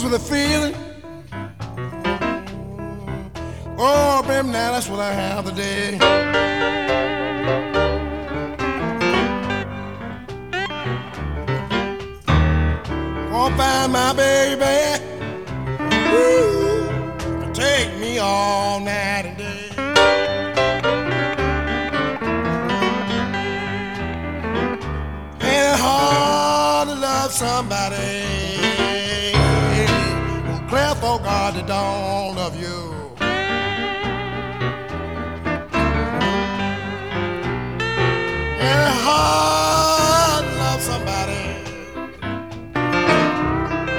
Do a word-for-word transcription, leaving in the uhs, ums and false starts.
blues with a feeling. Oh, baby, now that's what I have today. Gonna find my baby. Ooh, take me all night and day. Ain't it hard to love somebody who care for God that don't love you?